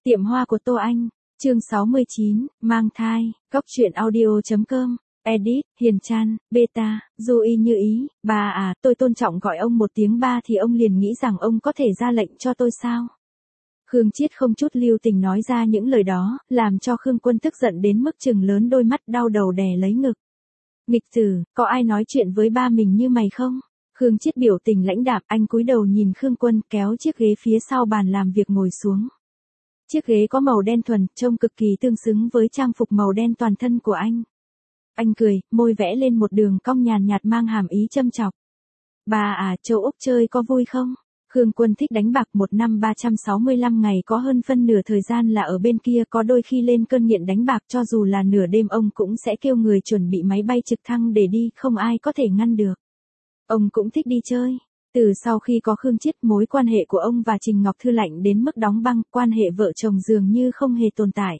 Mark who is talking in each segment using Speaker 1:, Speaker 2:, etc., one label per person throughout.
Speaker 1: Tiệm hoa của Tô Anh, chương 69, mang thai, Cóc truyện audio.com, edit, Hiền Chan, beta, Du Y Như Ý, bà à, tôi tôn trọng gọi ông một tiếng ba thì ông liền nghĩ rằng ông có thể ra lệnh cho tôi sao? Khương Chiết không chút lưu tình nói ra những lời đó, làm cho Khương Quân tức giận đến mức trừng lớn đôi mắt đau đầu đè lấy ngực. Nghịch tử, có ai nói chuyện với ba mình như mày không? Khương Chiết biểu tình lãnh đạm, anh cúi đầu nhìn Khương Quân kéo chiếc ghế phía sau bàn làm việc ngồi xuống. Chiếc ghế có màu đen thuần, trông cực kỳ tương xứng với trang phục màu đen toàn thân của anh. Anh cười, môi vẽ lên một đường cong nhàn nhạt mang hàm ý châm chọc. Bà à, châu Úc chơi có vui không? Khương Quân thích đánh bạc, một năm 365 ngày có hơn phân nửa thời gian là ở bên kia, có đôi khi lên cơn nghiện đánh bạc cho dù là nửa đêm ông cũng sẽ kêu người chuẩn bị máy bay trực thăng để đi, không ai có thể ngăn được. Ông cũng thích đi chơi. Từ sau khi có Khương Chiết, mối quan hệ của ông và Trình Ngọc Thư lạnh đến mức đóng băng, quan hệ vợ chồng dường như không hề tồn tại.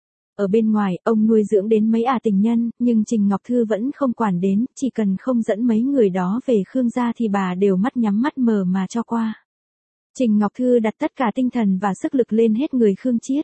Speaker 1: Ở bên ngoài, ông nuôi dưỡng đến mấy tình nhân, nhưng Trình Ngọc Thư vẫn không quản đến, chỉ cần không dẫn mấy người đó về Khương gia thì bà đều mắt nhắm mắt mở mà cho qua. Trình Ngọc Thư đặt tất cả tinh thần và sức lực lên hết người Khương Chiết.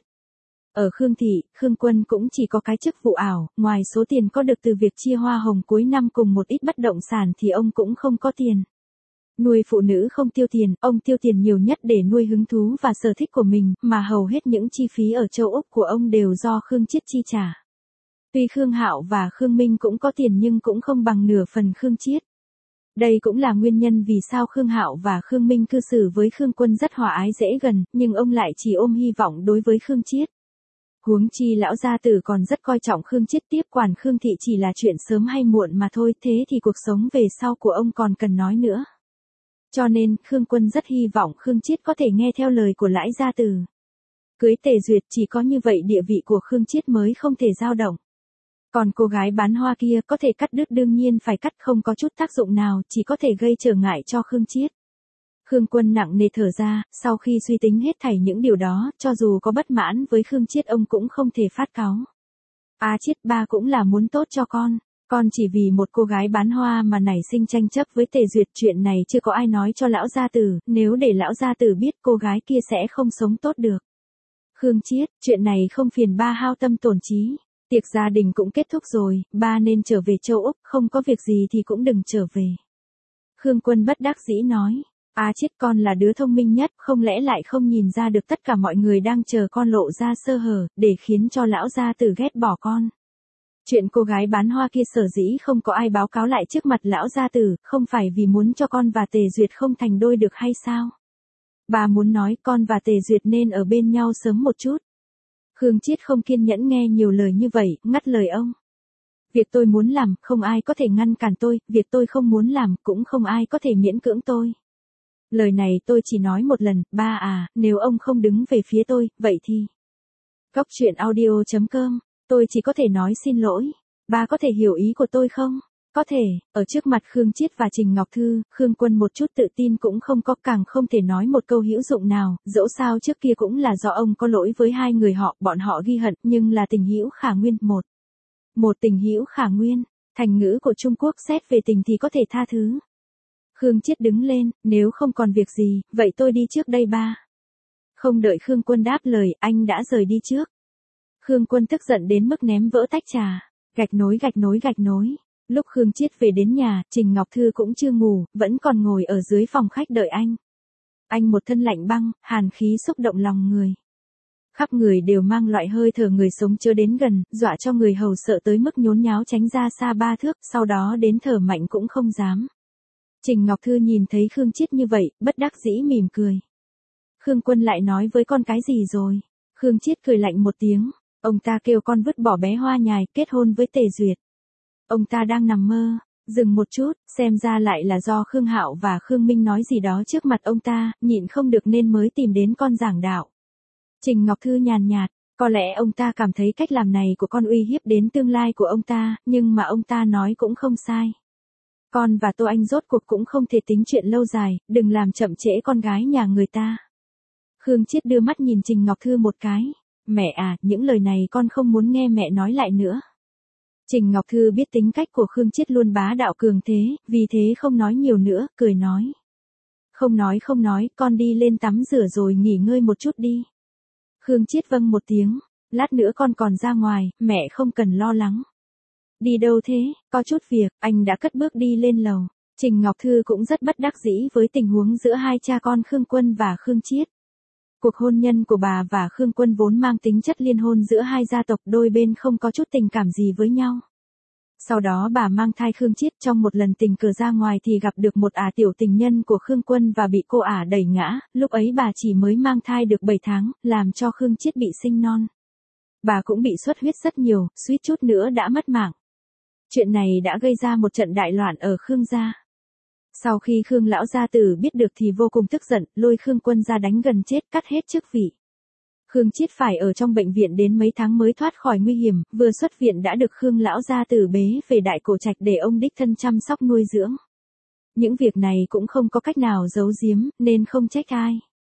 Speaker 1: Ở Khương Thị, Khương Quân cũng chỉ có cái chức vụ ảo, ngoài số tiền có được từ việc chia hoa hồng cuối năm cùng một ít bất động sản thì ông cũng không có tiền. Nuôi phụ nữ không tiêu tiền, ông tiêu tiền nhiều nhất để nuôi hứng thú và sở thích của mình, mà hầu hết những chi phí ở châu Úc của ông đều do Khương Chiết chi trả. Tuy Khương Hạo và Khương Minh cũng có tiền nhưng cũng không bằng nửa phần Khương Chiết. Đây cũng là nguyên nhân vì sao Khương Hạo và Khương Minh cư xử với Khương Quân rất hòa ái dễ gần, nhưng ông lại chỉ ôm hy vọng đối với Khương Chiết. Huống chi lão gia tử còn rất coi trọng Khương Chiết, tiếp quản Khương Thị chỉ là chuyện sớm hay muộn mà thôi, thế thì cuộc sống về sau của ông còn cần nói nữa. Cho nên, Khương Quân rất hy vọng Khương Chiết có thể nghe theo lời của lão gia tử. Cưới Tề Duyệt, chỉ có như vậy địa vị của Khương Chiết mới không thể dao động. Còn cô gái bán hoa kia có thể cắt đứt, đương nhiên phải cắt, không có chút tác dụng nào, chỉ có thể gây trở ngại cho Khương Chiết. Khương Quân nặng nề thở ra, sau khi suy tính hết thảy những điều đó, cho dù có bất mãn với Khương Chiết ông cũng không thể phát cáu. Chiết, ba cũng là muốn tốt cho con chỉ vì một cô gái bán hoa mà nảy sinh tranh chấp với Tề Duyệt, chuyện này chưa có ai nói cho lão gia tử, nếu để lão gia tử biết cô gái kia sẽ không sống tốt được. Khương Chiết, chuyện này không phiền ba hao tâm tổn trí. Tiệc gia đình cũng kết thúc rồi, ba nên trở về châu Úc, không có việc gì thì cũng đừng trở về. Khương Quân bất đắc dĩ nói, Chiết, con là đứa thông minh nhất, không lẽ lại không nhìn ra được tất cả mọi người đang chờ con lộ ra sơ hở, để khiến cho lão gia tử ghét bỏ con. Chuyện cô gái bán hoa kia sở dĩ không có ai báo cáo lại trước mặt lão gia tử, không phải vì muốn cho con và Tề Duyệt không thành đôi được hay sao? Bà muốn nói con và Tề Duyệt nên ở bên nhau sớm một chút. Khương Chiết không kiên nhẫn nghe nhiều lời như vậy, ngắt lời ông. Việc tôi muốn làm, không ai có thể ngăn cản tôi, việc tôi không muốn làm, cũng không ai có thể miễn cưỡng tôi. Lời này tôi chỉ nói một lần, ba à, nếu ông không đứng về phía tôi, vậy thì... Cóc truyện audio.com, tôi chỉ có thể nói xin lỗi, ba có thể hiểu ý của tôi không? Có thể, ở trước mặt Khương Chiết và Trình Ngọc Thư, Khương Quân một chút tự tin cũng không có, càng không thể nói một câu hữu dụng nào, dẫu sao trước kia cũng là do ông có lỗi với hai người họ, bọn họ ghi hận, nhưng là tình hữu khả nguyên, một tình hữu khả nguyên, thành ngữ của Trung Quốc xét về tình thì có thể tha thứ. Khương Chiết đứng lên, nếu không còn việc gì, vậy tôi đi trước đây ba. Không đợi Khương Quân đáp lời, anh đã rời đi trước. Khương Quân tức giận đến mức ném vỡ tách trà, gạch nối. Lúc Khương Chiết về đến nhà, Trình Ngọc Thư cũng chưa ngủ, vẫn còn ngồi ở dưới phòng khách đợi anh. Anh một thân lạnh băng, hàn khí xúc động lòng người. Khắp người đều mang loại hơi thở người sống chưa đến gần, dọa cho người hầu sợ tới mức nhốn nháo tránh ra xa 3 thước, sau đó đến thở mạnh cũng không dám. Trình Ngọc Thư nhìn thấy Khương Chiết như vậy, bất đắc dĩ mỉm cười. Khương Quân lại nói với con cái gì rồi? Khương Chiết cười lạnh một tiếng, ông ta kêu con vứt bỏ bé Hoa Nhài, kết hôn với Tề Duyệt. Ông ta đang nằm mơ. Dừng một chút, xem ra lại là do Khương Hạo và Khương Minh nói gì đó trước mặt ông ta, nhịn không được nên mới tìm đến con giảng đạo. Trình Ngọc Thư nhàn nhạt, có lẽ ông ta cảm thấy cách làm này của con uy hiếp đến tương lai của ông ta, nhưng mà ông ta nói cũng không sai. Con và Tô Anh rốt cuộc cũng không thể tính chuyện lâu dài, đừng làm chậm trễ con gái nhà người ta. Khương Chiết đưa mắt nhìn Trình Ngọc Thư một cái, mẹ à, những lời này con không muốn nghe mẹ nói lại nữa. Trình Ngọc Thư biết tính cách của Khương Chiết luôn bá đạo cường thế, vì thế không nói nhiều nữa, cười nói. Không nói, con đi lên tắm rửa rồi nghỉ ngơi một chút đi. Khương Chiết vâng một tiếng, lát nữa con còn ra ngoài, mẹ không cần lo lắng. Đi đâu thế, có chút việc, anh đã cất bước đi lên lầu. Trình Ngọc Thư cũng rất bất đắc dĩ với tình huống giữa hai cha con Khương Quân và Khương Chiết. Cuộc hôn nhân của bà và Khương Quân vốn mang tính chất liên hôn giữa hai gia tộc, đôi bên không có chút tình cảm gì với nhau. Sau đó bà mang thai Khương Chiết, trong một lần tình cờ ra ngoài thì gặp được một tiểu tình nhân của Khương Quân và bị cô đẩy ngã, lúc ấy bà chỉ mới mang thai được 7 tháng, làm cho Khương Chiết bị sinh non. Bà cũng bị xuất huyết rất nhiều, suýt chút nữa đã mất mạng. Chuyện này đã gây ra một trận đại loạn ở Khương gia. Sau khi Khương lão gia tử biết được thì vô cùng tức giận, lôi Khương Quân ra đánh gần chết, cắt hết chức vị. Khương Chiết phải ở trong bệnh viện đến mấy tháng mới thoát khỏi nguy hiểm, vừa xuất viện đã được Khương lão gia tử bế về Đại Cổ Trạch để ông đích thân chăm sóc nuôi dưỡng. Những việc này cũng không có cách nào giấu giếm, nên không trách ai.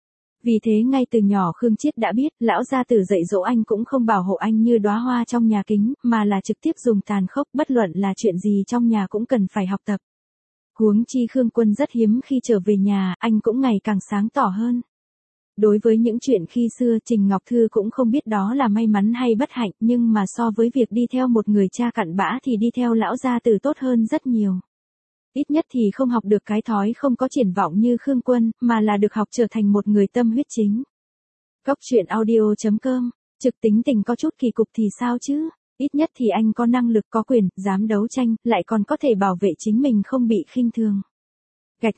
Speaker 1: Vì thế ngay từ nhỏ Khương Chiết đã biết, lão gia tử dạy dỗ anh cũng không bảo hộ anh như đóa hoa trong nhà kính, mà là trực tiếp dùng tàn khốc, bất luận là chuyện gì trong nhà cũng cần phải học tập. Huống chi Khương Quân rất hiếm khi trở về nhà, anh cũng ngày càng sáng tỏ hơn. Đối với những chuyện khi xưa, Trình Ngọc Thư cũng không biết đó là may mắn hay bất hạnh, nhưng mà so với việc đi theo một người cha cặn bã thì đi theo lão gia tử tốt hơn rất nhiều. Ít nhất thì không học được cái thói không có triển vọng như Khương Quân, mà là được học trở thành một người tâm huyết chính. Góc truyện audio.com, Trực tính tình có chút kỳ cục thì sao chứ? Ít nhất thì anh có năng lực, có quyền, dám đấu tranh, lại còn có thể bảo vệ chính mình không bị khinh thường. Gạch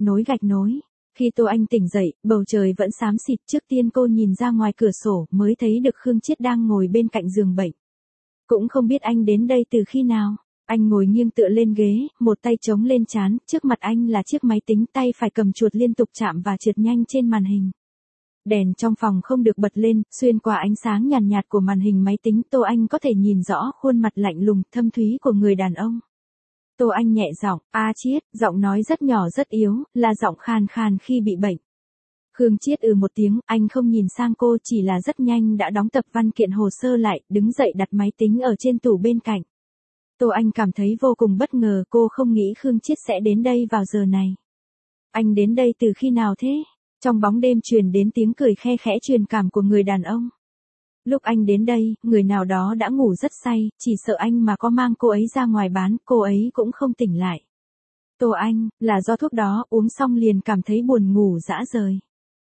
Speaker 1: nối. Khi Tô Anh tỉnh dậy, bầu trời vẫn xám xịt, trước tiên cô nhìn ra ngoài cửa sổ mới thấy được Khương Chiết đang ngồi bên cạnh giường bệnh. Cũng không biết anh đến đây từ khi nào. Anh ngồi nghiêng tựa lên ghế, một tay chống lên trán, trước mặt anh là chiếc máy tính, tay phải cầm chuột liên tục chạm và trượt nhanh trên màn hình. Đèn trong phòng không được bật lên, xuyên qua ánh sáng nhàn nhạt của màn hình máy tính, Tô Anh có thể nhìn rõ khuôn mặt lạnh lùng, thâm thúy của người đàn ông. Tô Anh nhẹ giọng, Chiết, giọng nói rất nhỏ rất yếu, là giọng khàn khàn khi bị bệnh. Khương Chiết một tiếng, anh không nhìn sang cô, chỉ là rất nhanh đã đóng tập văn kiện hồ sơ lại, đứng dậy đặt máy tính ở trên tủ bên cạnh. Tô Anh cảm thấy vô cùng bất ngờ, cô không nghĩ Khương Chiết sẽ đến đây vào giờ này. Anh đến đây từ khi nào thế? Trong bóng đêm truyền đến tiếng cười khe khẽ truyền cảm của người đàn ông. Lúc anh đến đây, người nào đó đã ngủ rất say, chỉ sợ anh mà có mang cô ấy ra ngoài bán, cô ấy cũng không tỉnh lại. Tô Anh, là do thuốc đó, uống xong liền cảm thấy buồn ngủ dã rời.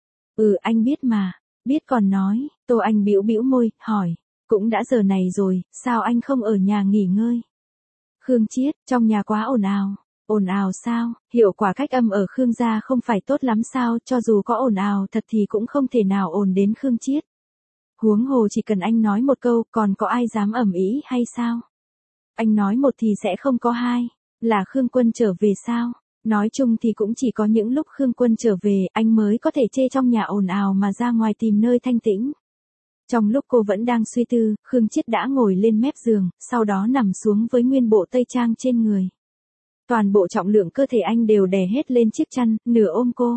Speaker 1: Anh biết mà, biết còn nói, Tô Anh bĩu bĩu môi, hỏi, cũng đã giờ này rồi, sao anh không ở nhà nghỉ ngơi? Khương Chiết, trong nhà quá ồn ào. Ồn ào sao, hiệu quả cách âm ở Khương gia không phải tốt lắm sao, cho dù có ồn ào thật thì cũng không thể nào ồn đến Khương Chiết. Huống hồ chỉ cần anh nói một câu, còn có ai dám ầm ĩ hay sao? Anh nói một thì sẽ không có hai, là Khương Quân trở về sao? Nói chung thì cũng chỉ có những lúc Khương Quân trở về, anh mới có thể chê trong nhà ồn ào mà ra ngoài tìm nơi thanh tĩnh. Trong lúc cô vẫn đang suy tư, Khương Chiết đã ngồi lên mép giường, sau đó nằm xuống với nguyên bộ tây trang trên người. Toàn bộ trọng lượng cơ thể anh đều đè hết lên chiếc chăn, nửa ôm cô.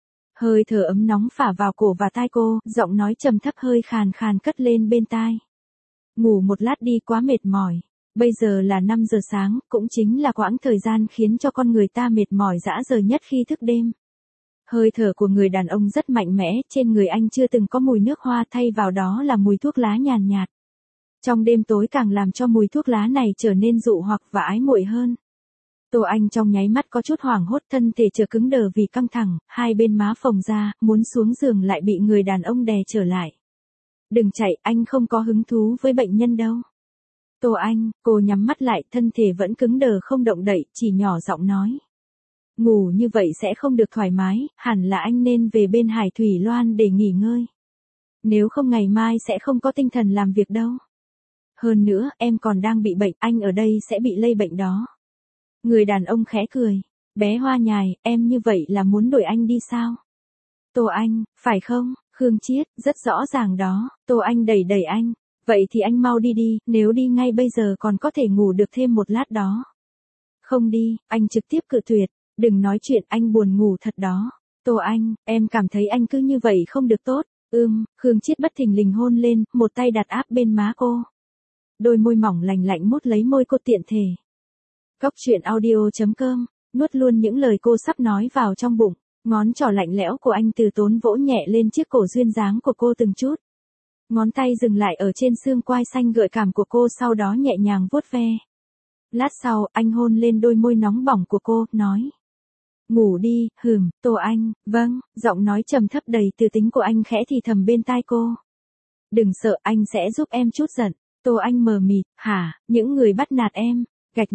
Speaker 1: Hơi thở ấm nóng phả vào cổ và tai cô, giọng nói trầm thấp hơi khàn khàn cất lên bên tai. Ngủ một lát đi, quá mệt mỏi. Bây giờ là 5 giờ sáng, cũng chính là quãng thời gian khiến cho con người ta mệt mỏi dã rời nhất khi thức đêm. Hơi thở của người đàn ông rất mạnh mẽ, trên người anh chưa từng có mùi nước hoa, thay vào đó là mùi thuốc lá nhàn nhạt. Trong đêm tối càng làm cho mùi thuốc lá này trở nên dụ hoặc và ái muội hơn. Tô Anh trong nháy mắt có chút hoảng hốt, thân thể trở cứng đờ vì căng thẳng, hai bên má phồng ra, muốn xuống giường lại bị người đàn ông đè trở lại. Đừng chạy, anh không có hứng thú với bệnh nhân đâu. Tô Anh, cô nhắm mắt lại, thân thể vẫn cứng đờ không động đậy, chỉ nhỏ giọng nói. Ngủ như vậy sẽ không được thoải mái, hẳn là anh nên về bên Hải Thủy Loan để nghỉ ngơi. Nếu không ngày mai sẽ không có tinh thần làm việc đâu. Hơn nữa, em còn đang bị bệnh, anh ở đây sẽ bị lây bệnh đó. Người đàn ông khẽ cười. Bé hoa nhài, em như vậy là muốn đuổi anh đi sao? Tô Anh, phải không? Khương Chiết, rất rõ ràng đó. Tô Anh đẩy đẩy anh. Vậy thì anh mau đi đi, nếu đi ngay bây giờ còn có thể ngủ được thêm một lát đó. Không đi, anh trực tiếp cự tuyệt. Đừng nói chuyện, anh buồn ngủ thật đó. Tô Anh, em cảm thấy anh cứ như vậy không được tốt. Khương Chiết bất thình lình hôn lên, một tay đặt áp bên má cô. Đôi môi mỏng lành lạnh mút lấy môi cô tiện thể. Góc truyện audio.com, nuốt luôn những lời cô sắp nói vào trong bụng. Ngón trỏ lạnh lẽo của anh từ tốn vỗ nhẹ lên chiếc cổ duyên dáng của cô từng chút. Ngón tay dừng lại ở trên xương quai xanh gợi cảm của cô, sau đó nhẹ nhàng vuốt ve. Lát sau, anh hôn lên đôi môi nóng bỏng của cô, nói. Ngủ đi, Tô Anh, vâng, giọng nói trầm thấp đầy từ tính của anh khẽ thì thầm bên tai cô. Đừng sợ, anh sẽ giúp em chút giận. Tô Anh mờ mịt, hả, những người bắt nạt em, gạch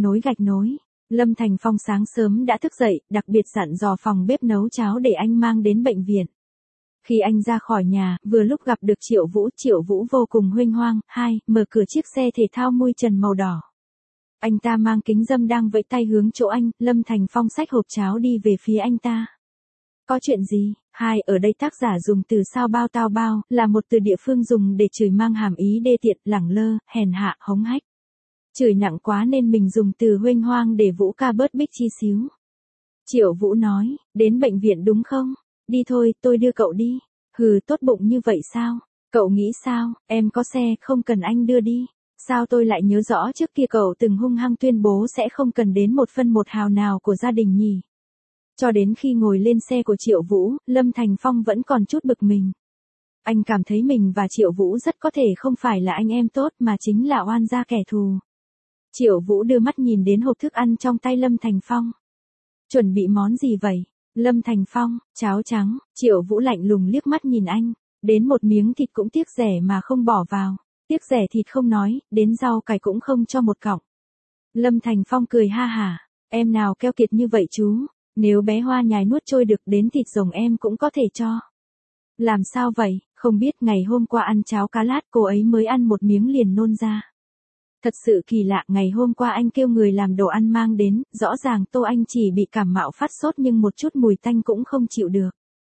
Speaker 1: nối. Lâm Thành Phong sáng sớm đã thức dậy, đặc biệt dặn dò phòng bếp nấu cháo để anh mang đến bệnh viện. Khi anh ra khỏi nhà, vừa lúc gặp được Triệu Vũ vô cùng huênh hoang, mở cửa chiếc xe thể thao mui trần màu đỏ. Anh ta mang kính râm đang vẫy tay hướng chỗ anh, Lâm Thành Phong xách hộp cháo đi về phía anh ta. Có chuyện gì? Ở đây tác giả dùng từ sao bao tao bao, là một từ địa phương dùng để chửi mang hàm ý đê tiện, lẳng lơ, hèn hạ, hống hách. Chửi nặng quá nên mình dùng từ huênh hoang để Vũ ca bớt bích chi xíu. Triệu Vũ nói, đến bệnh viện đúng không? Đi thôi, tôi đưa cậu đi. Tốt bụng như vậy sao? Cậu nghĩ sao, em có xe, không cần anh đưa đi. Sao tôi lại nhớ rõ trước kia cậu từng hung hăng tuyên bố sẽ không cần đến một phân một hào nào của gia đình nhỉ? Cho đến khi ngồi lên xe của Triệu Vũ, Lâm Thành Phong vẫn còn chút bực mình. Anh cảm thấy mình và Triệu Vũ rất có thể không phải là anh em tốt mà chính là oan gia kẻ thù. Triệu Vũ đưa mắt nhìn đến hộp thức ăn trong tay Lâm Thành Phong. Chuẩn bị món gì vậy? Lâm Thành Phong, cháo trắng. Triệu Vũ lạnh lùng liếc mắt nhìn anh. Đến một miếng thịt cũng tiếc rẻ mà không bỏ vào. Tiếc rẻ thịt không nói, đến rau cải cũng không cho một cọng. Lâm Thành Phong cười ha hả. Em nào keo kiệt như vậy chú. Nếu bé Hoa nhài nuốt trôi được đến thịt rồng em cũng có thể cho. Làm sao vậy, không biết ngày hôm qua ăn cháo cá lát cô ấy mới ăn một miếng liền nôn ra. Thật sự kỳ lạ, ngày hôm qua anh kêu người làm đồ ăn mang đến, rõ ràng Tô Anh chỉ bị cảm mạo phát sốt nhưng một chút mùi tanh cũng không chịu được.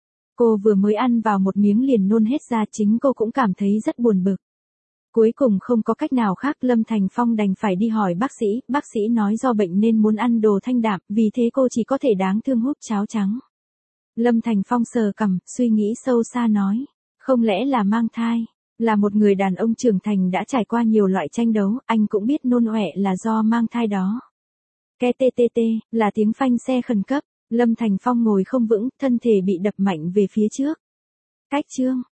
Speaker 1: Cô vừa mới ăn vào một miếng liền nôn hết ra, chính cô cũng cảm thấy rất buồn bực. Cuối cùng không có cách nào khác, Lâm Thành Phong đành phải đi hỏi bác sĩ nói do bệnh nên muốn ăn đồ thanh đạm, vì thế cô chỉ có thể đáng thương húp cháo trắng. Lâm Thành Phong sờ cằm, suy nghĩ sâu xa nói, không lẽ là mang thai? Là một người đàn ông trưởng thành đã trải qua nhiều loại tranh đấu, anh cũng biết nôn ọe là do mang thai đó. Ke tê tê tê, là tiếng phanh xe khẩn cấp, Lâm Thành Phong ngồi không vững, thân thể bị đập mạnh về phía trước. Cách chương